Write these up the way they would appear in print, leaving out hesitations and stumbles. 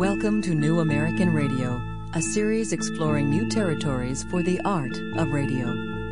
Welcome to New American Radio, a series exploring new territories for the art of radio.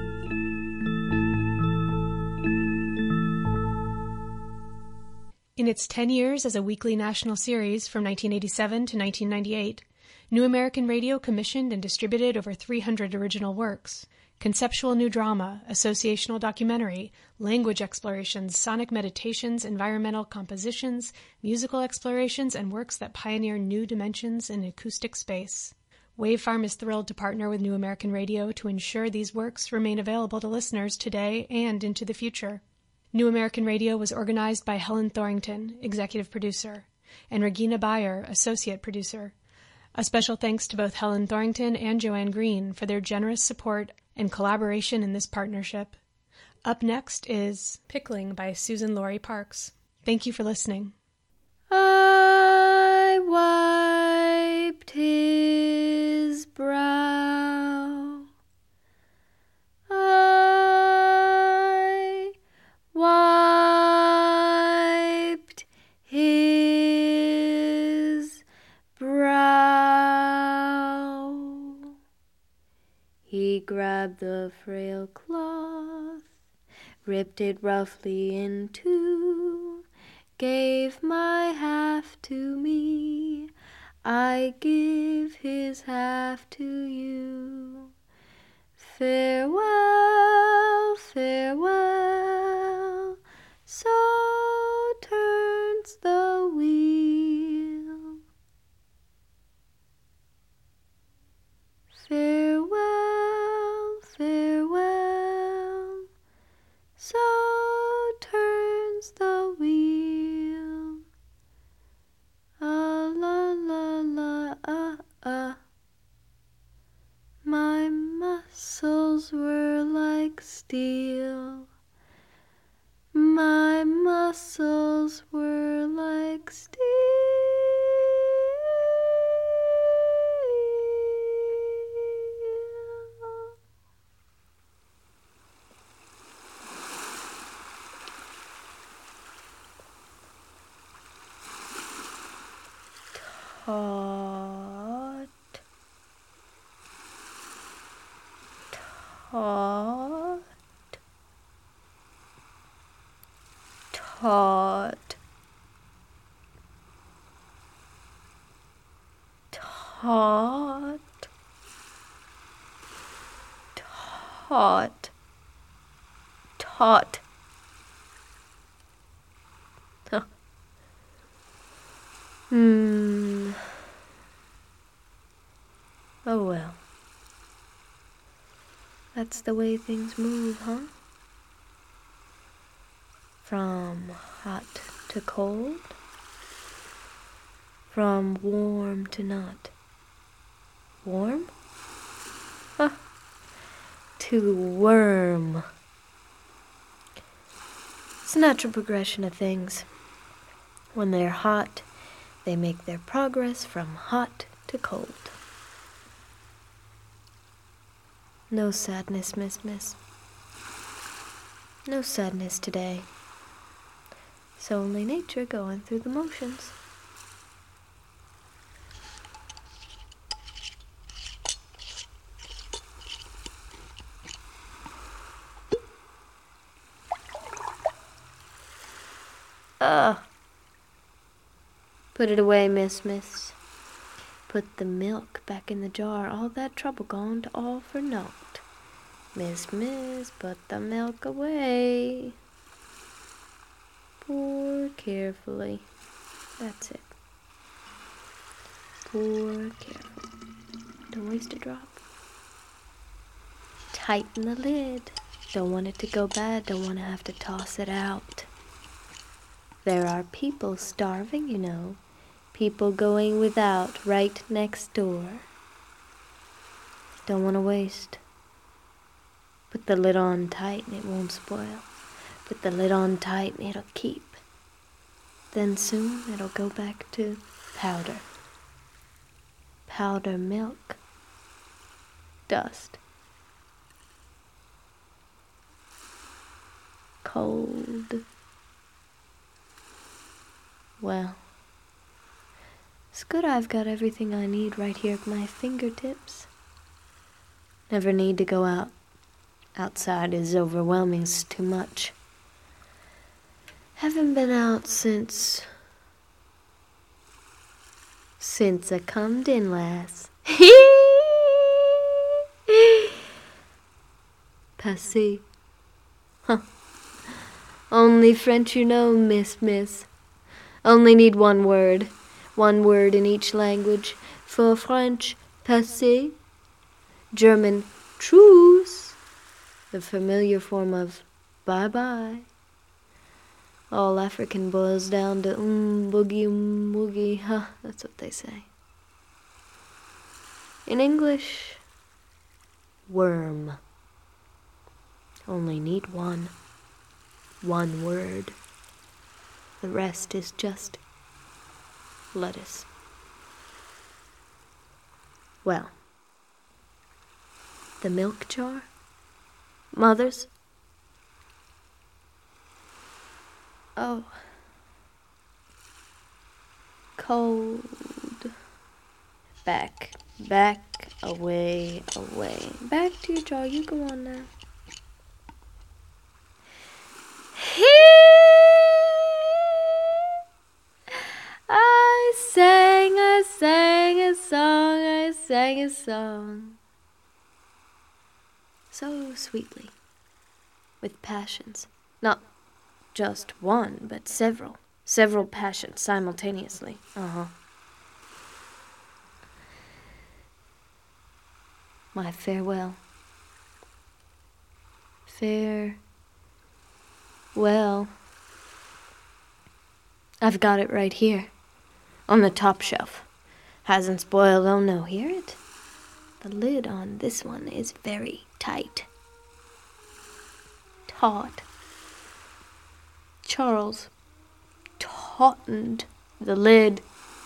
In its 10 years as a weekly national series from 1987 to 1998, New American Radio commissioned and distributed over 300 original works. Conceptual new drama, associational documentary, language explorations, sonic meditations, environmental compositions, musical explorations, and works that pioneer new dimensions in acoustic space. Wave Farm is thrilled to partner with New American Radio to ensure these works remain available to listeners today and into the future. New American Radio was organized by Helen Thorington, executive producer, and Regina Bayer, associate producer. A special thanks to both Helen Thorington and Joanne Green for their generous support and collaboration in this partnership. Up next is Pickling by Susan Laurie Parks. Thank you for listening. I wiped his brow. I wiped his brow. He grabbed the frail cloth, ripped it roughly in two, gave my half to me, I give his half to you. Farewell, farewell, so turns the wheel. Farewell, farewell, so turns the wheel. Ah, la, la, la, ah, ah. My muscles were like steel. My muscles were like steel. Taught, Huh. Oh well. That's the way things move, huh? From hot to cold, from warm to not. Warm? Huh. To worm. It's a natural progression of things. When they're hot, they make their progress from hot to cold. No sadness, miss. No sadness today. It's only nature going through the motions. Put it away, miss. Put the milk back in the jar. All that trouble gone to all for naught. Miss, put the milk away. Pour carefully. That's it. Pour carefully. Don't waste a drop. Tighten the lid. Don't want it to go bad. Don't want to have to toss it out. There are people starving, you know. People going without right next door. Don't want to waste. Put the lid on tight and it won't spoil. Put the lid on tight and it'll keep. Then soon it'll go back to powder. Powder milk. Dust. Cold. Well, It's good I've got everything I need right here at my fingertips. Never need to go out. Outside is overwhelming, it's too much. Haven't been out since I comed in last. Passé. Huh. Only French you know, miss. Only need one word in each language. For French, passé. German, truce. The familiar form of bye-bye. All African boils down to boogie, huh, that's what they say. In English, worm. Only need one word. The rest is just lettuce. Well, the milk jar? Mother's? Oh. Cold. Back, away. Back to your jar, you go on now. I sang a song. So sweetly, with passions, not just one, but several passions simultaneously. My farewell. Farewell. I've got it right here, on the top shelf. Hasn't spoiled, oh no, hear it? The lid on this one is very tight. Taut. Charles tautened the lid.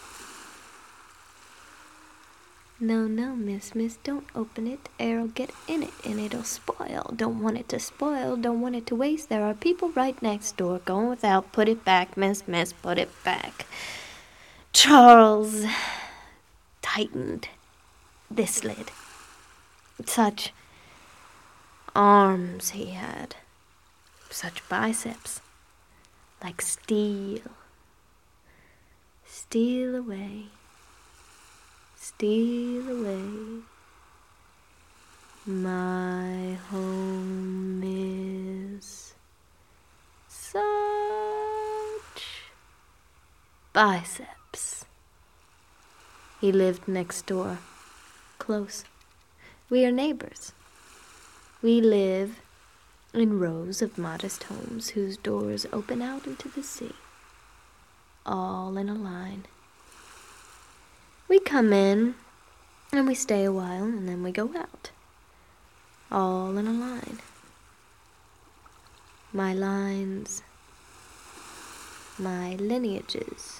No, miss, don't open it. Air'll get in it and it'll spoil. Don't want it to spoil, don't want it to waste. There are people right next door going without. Put it back, miss, put it back. Charles tightened this lid. Such arms he had. Such biceps. Like steel. Steal away. My home is such biceps. He lived next door, close. We are neighbors. We live in rows of modest homes whose doors open out into the sea, all in a line. We come in, and we stay a while, and then we go out, all in a line. My lines, my lineages,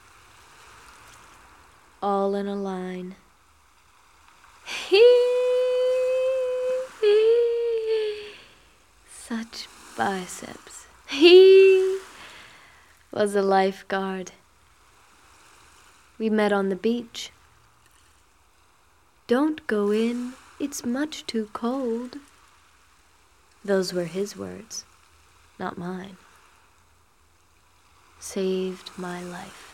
all in a line. Such biceps. He was a lifeguard. We met on the beach. Don't go in, it's much too cold. Those were his words, not mine. Saved my life.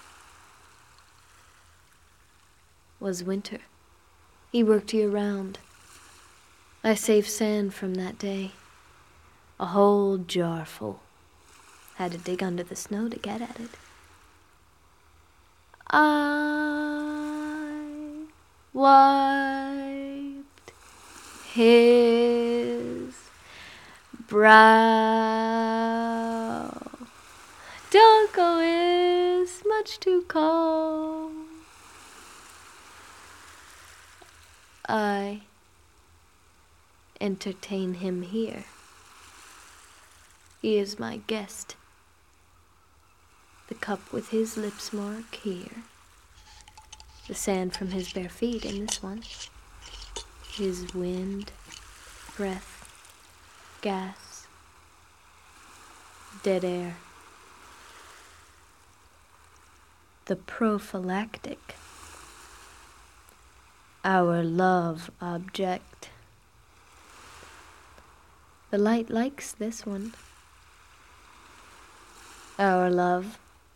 Was winter. He worked year-round. I saved sand from that day. A whole jar full. Had to dig under the snow to get at it. I wiped his brow. Don't go, it's much too cold. I entertain him here. He is my guest. The cup with his lips mark here. The sand from his bare feet in this one. His wind, breath, gas, dead air. The prophylactic our love object. The light likes this one. Our love.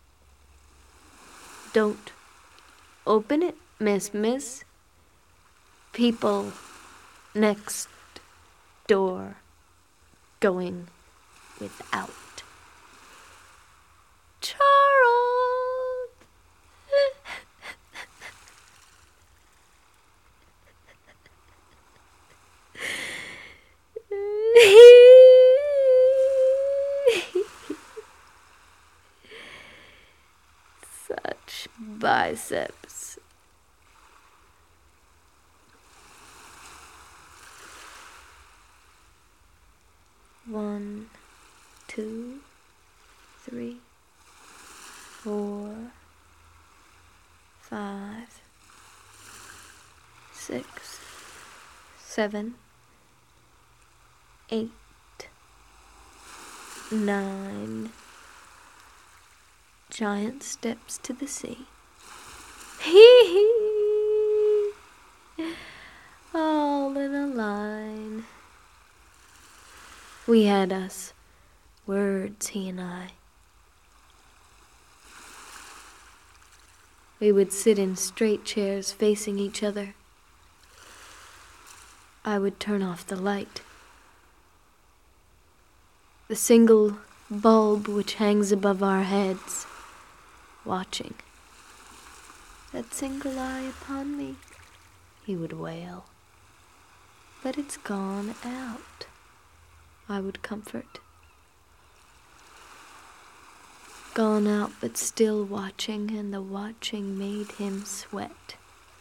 Don't open it, miss. People next door going without. Charles! Such biceps. One, 2, 3, 4, 5, 6, 7, 8, 9 giant steps to the sea. Hee hee! All in a line. We had us words, he and I. We would sit in straight chairs facing each other. I would turn off the light. The single bulb which hangs above our heads, watching. That single eye upon me, he would wail. But it's gone out, I would comfort. Gone out, but still watching, and the watching made him sweat.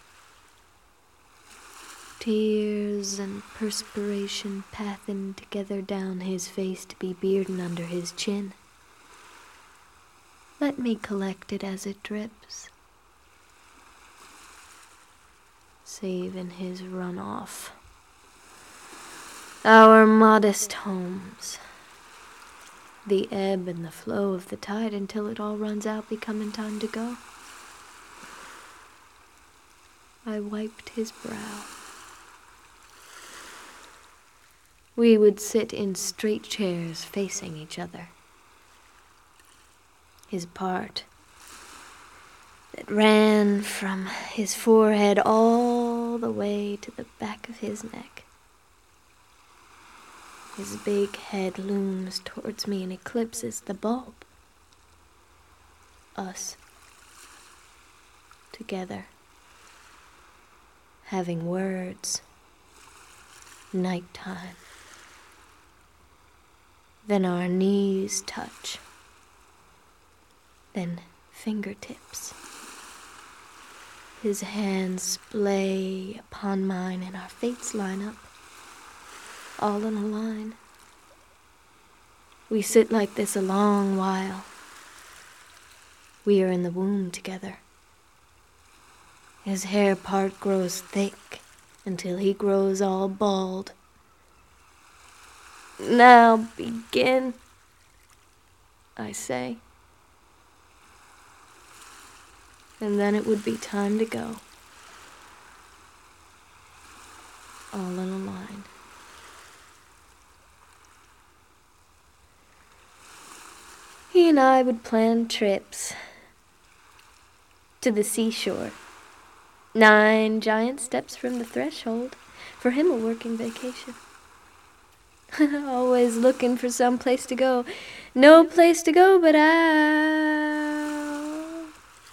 Tears and perspiration pathened together down his face to be bearden under his chin. Let me collect it as it drips, save in his runoff. Our modest homes, the ebb and the flow of the tide until it all runs out, becoming time to go. I wiped his brow. We would sit in straight chairs facing each other. His part that ran from his forehead all the way to the back of his neck. His big head looms towards me and eclipses the bulb. Us. Together. Having words. Nighttime. Then our knees touch. Then fingertips. His hands splay upon mine and our fates line up. All in a line. We sit like this a long while. We are in the womb together. His hair part grows thick until he grows all bald. Now begin, I say. And then it would be time to go. All in a line. He and I would plan trips to the seashore. 9 giant steps from the threshold. For him, a working vacation. Always looking for some place to go. No place to go but out.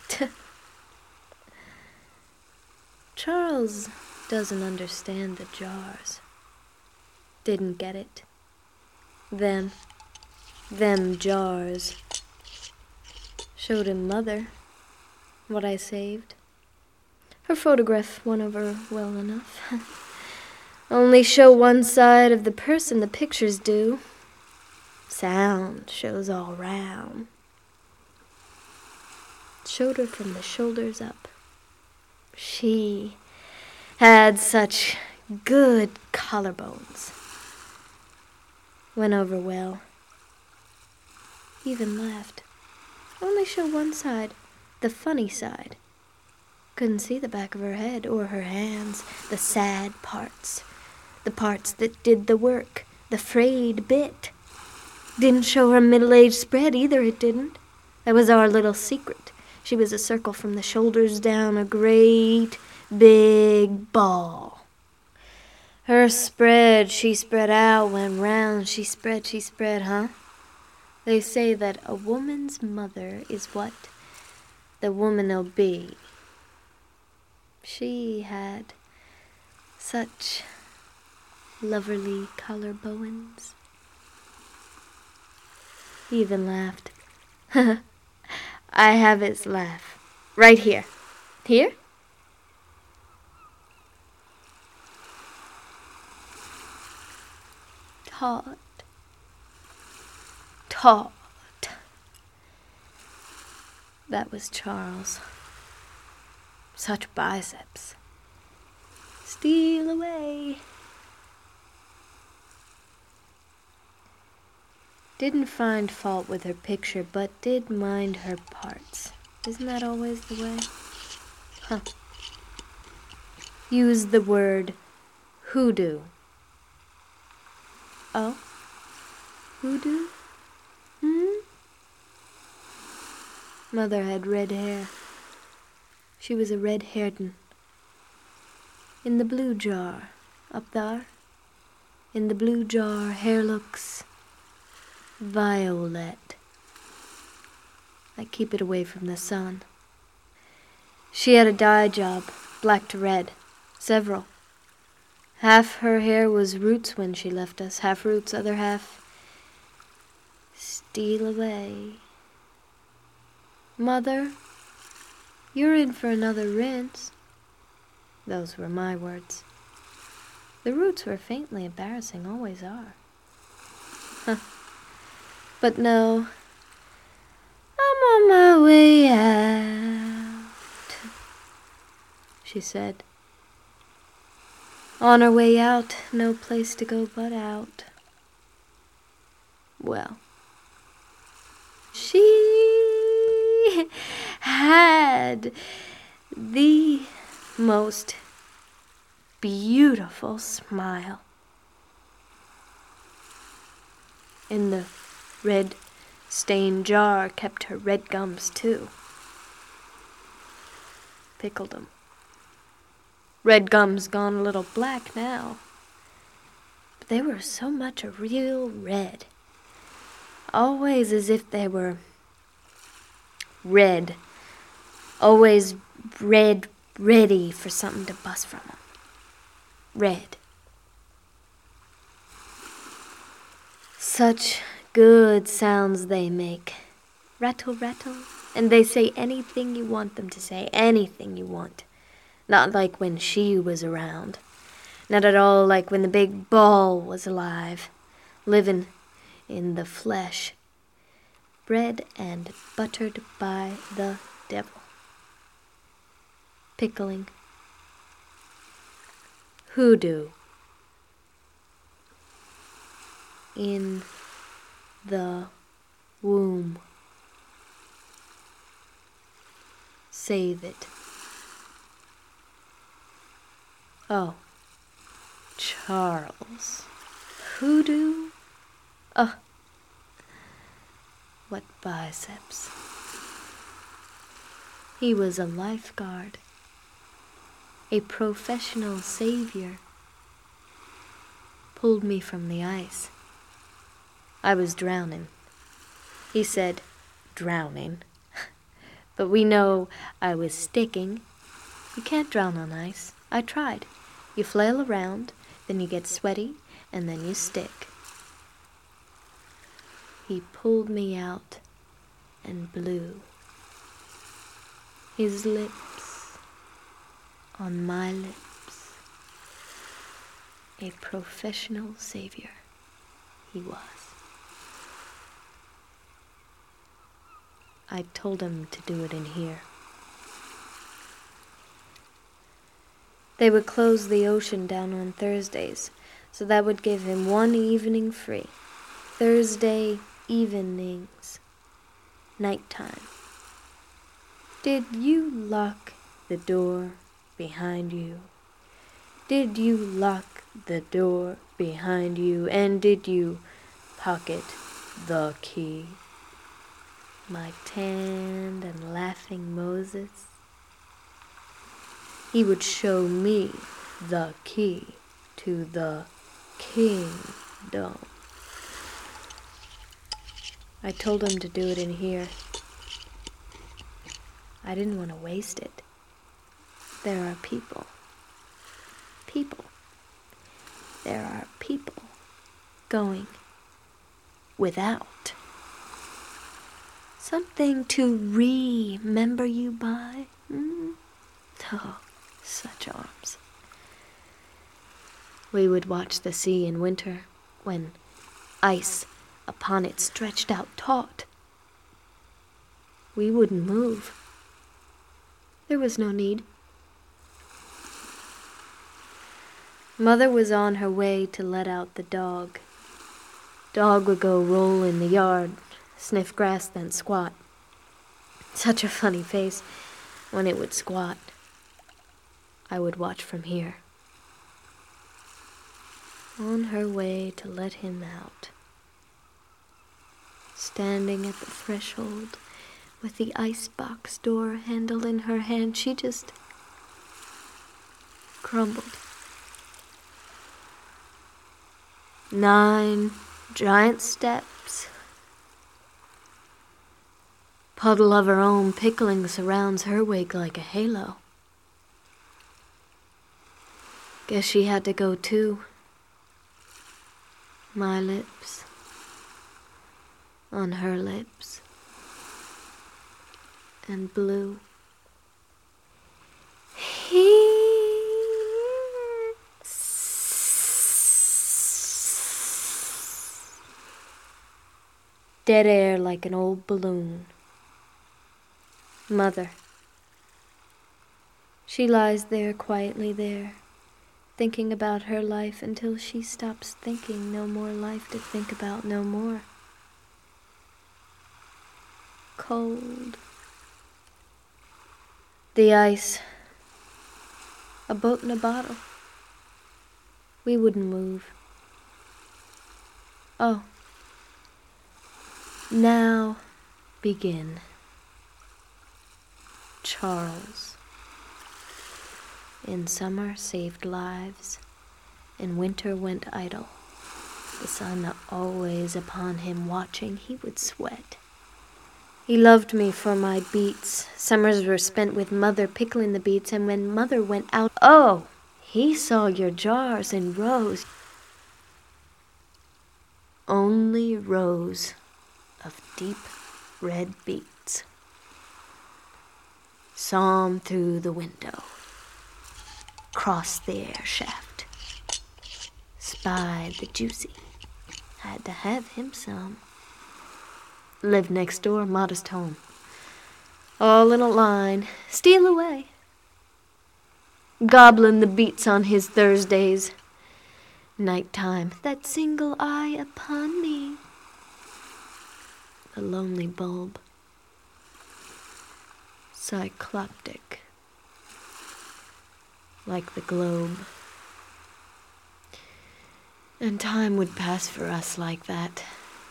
Charles doesn't understand the jars. Didn't get it. Them jars. Showed him Mother what I saved. Her photograph went over well enough. Only show one side of the person, the pictures do. Sound shows all round. Showed her from the shoulders up. She had such good collarbones. Went over well. Even laughed. Only show one side, the funny side. Couldn't see the back of her head or her hands, the sad parts. The parts that did the work, the frayed bit. Didn't show her middle-aged spread either, it didn't. That was our little secret. She was a circle from the shoulders down, a great big ball. Her spread, she spread out, went round, she spread, huh? They say that a woman's mother is what the woman'll be. She had such loverly collarbones. He even laughed. I have his laugh. Right here. Here? Taut. That was Charles. Such biceps. Steal away. Didn't find fault with her picture, but did mind her parts. Isn't that always the way? Used the word hoodoo. Oh? Hoodoo? Mother had red hair. She was a red-haired-un. In the blue jar, up there. In the blue jar, hair looks violet. I keep it away from the sun. She had a dye job, black to red, several. Half her hair was roots when she left us, half roots, other half steal away. Mother, you're in for another rinse. Those were my words. The roots were faintly embarrassing, always are. But no, I'm on my way out, she said. On her way out, no place to go but out. Well, she had the most beautiful smile. In the red stained jar kept her red gums, too. Pickled 'em. Red gums gone a little black now. But they were so much a real red. Always as if they were red. Always red, ready for something to bust from 'em. Red. Such good sounds they make. Rattle, rattle. And they say anything you want them to say. Anything you want. Not like when she was around. Not at all like when the big ball was alive. Living in the flesh. Bread and buttered by the devil. Pickling. Hoodoo. In the womb. Save it. Oh, Charles. Hoodoo? What biceps. He was a lifeguard. A professional savior. Pulled me from the ice. I was drowning. He said, drowning. But we know I was sticking. You can't drown on ice. I tried. You flail around, then you get sweaty, and then you stick. He pulled me out and blew. His lips on my lips. A professional savior he was. I told him to do it in here. They would close the ocean down on Thursdays, so that would give him one evening free. Thursday evenings. Nighttime. Did you lock the door behind you? Did you lock the door behind you? And did you pocket the key? My tanned and laughing Moses, he would show me the key to the kingdom. I told him to do it in here. I didn't want to waste it. There are people. There are people going without. Something to remember you by. Oh, such arms. We would watch the sea in winter when ice upon it stretched out taut. We wouldn't move. There was no need. Mother was on her way to let out the dog. Dog would go roll in the yard, sniff grass, then squat. Such a funny face when it would squat. I would watch from here. On her way to let him out. Standing at the threshold with the icebox door handle in her hand, she just crumbled. 9 giant steps. Puddle of her own pickling surrounds her wig like a halo. Guess she had to go too. My lips on her lips, and blue. Dead air like an old balloon. Mother. She lies there, quietly there, thinking about her life until she stops thinking. No more life to think about, no more. Cold. The ice. A boat in a bottle. We wouldn't move. Oh. Now begin. Charles. In summer saved lives, in winter went idle. The sun always upon him watching, he would sweat. He loved me for my beets. Summers were spent with Mother pickling the beets, and when Mother went out, oh, he saw your jars in rows. Only rows of deep red beets. Saw 'em through the window. Crossed the air shaft. Spied the juicy. Had to have him some. Lived next door, modest home. All in a line, steal away. Gobbling the beets on his Thursdays. Nighttime, that single eye upon me. The lonely bulb. Cycloptic. Like the globe. And time would pass for us like that.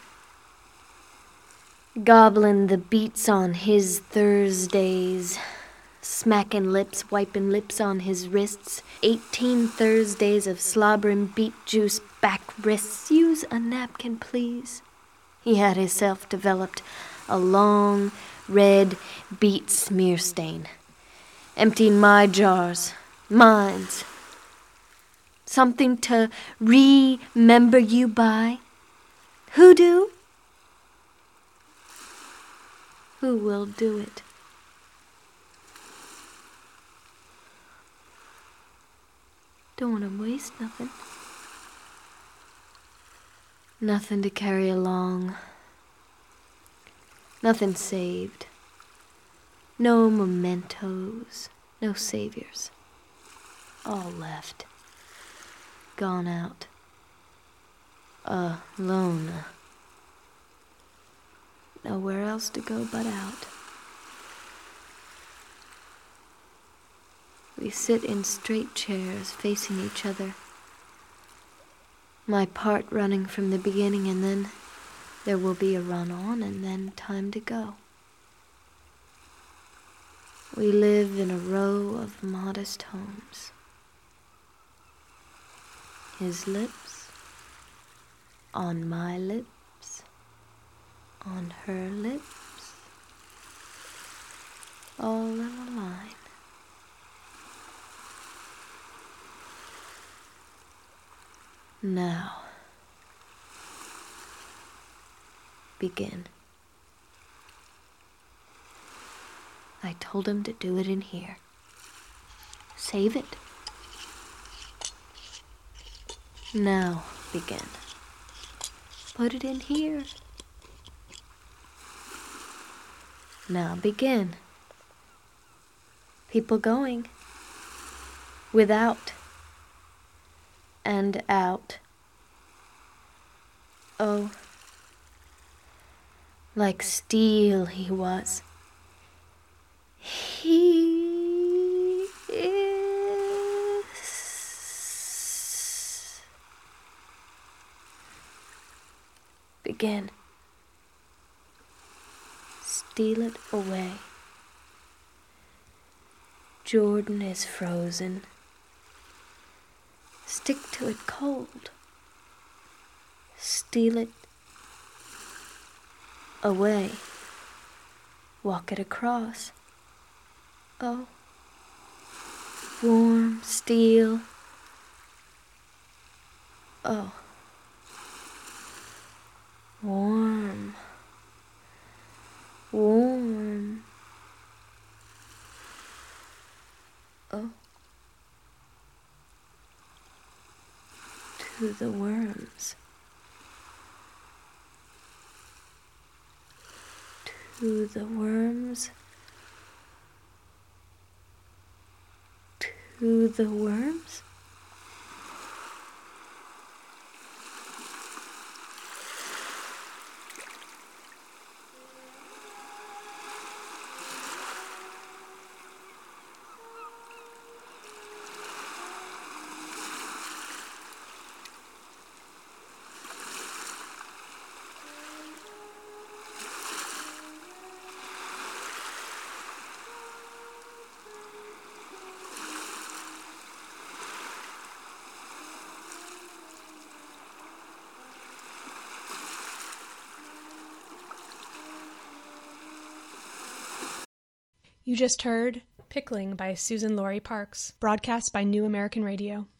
Gobbling the beets on his Thursdays. Smacking lips, wiping lips on his wrists. 18 Thursdays of slobbering beet juice back wrists. Use a napkin, please. He had himself developed a long, red beet smear stain. Emptying my jars. Mine's. Something to remember you by. Hoodoo? Who will do it? Don't want to waste nothing. Nothing to carry along. Nothing saved. No mementos. No saviors. All left. Gone out. Alone. Nowhere else to go but out. We sit in straight chairs facing each other. My part running from the beginning, and then there will be a run on, and then time to go. We live in a row of modest homes. His lips on my lips, on her lips, all in a line. Now, begin. I told him to do it in here. Save it. Now, begin. Put it in here. Now, begin. People going. Without. And out. Oh, like steel he was. He is. Begin. Steal it away. Jordan is frozen. Stick to it cold. Steal it away. Walk it across. Oh, warm steel. Oh, warm, warm. Oh, to the worms. To the worms. To the worms? You just heard Pickling by Susan Laurie Parks, broadcast by New American Radio.